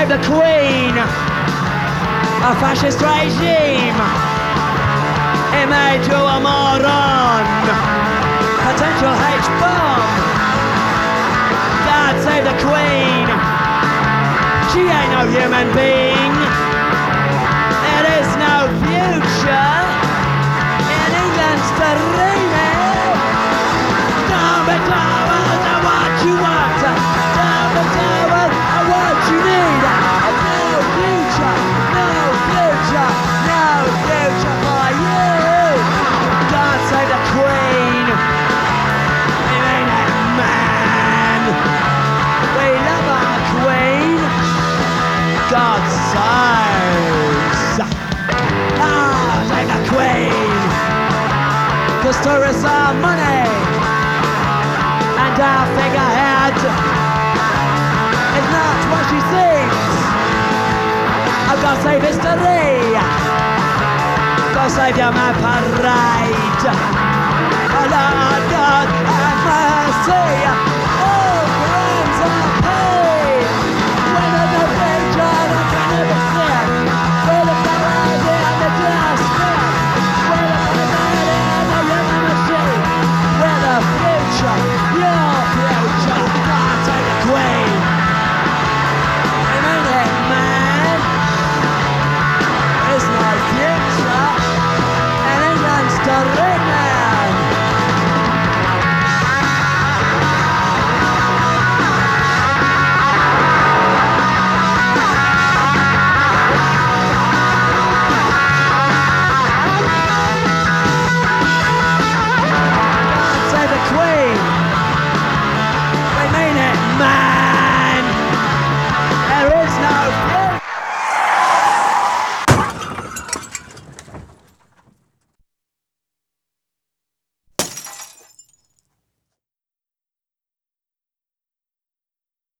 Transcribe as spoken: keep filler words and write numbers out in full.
save the Queen. A fascist regime. It made you a moron. Potential H-bomb. God save the Queen. She ain't no human being. There is no future in England's dreaming. Don't be told what you want. Don't be told what you need. No future, no future, no future for you. God save the Queen. We mean it, man. We love our Queen. God saves. Ah, save the Queen. Cause tourists are money. And our figurehead is not what she seems. I've got to save history. God save your man parade. Oh Lord God have mercy. All crimes are paid. When there's no future I can never see it. We're the parade and the dustbin. We're the parade and the human machine. We're the future.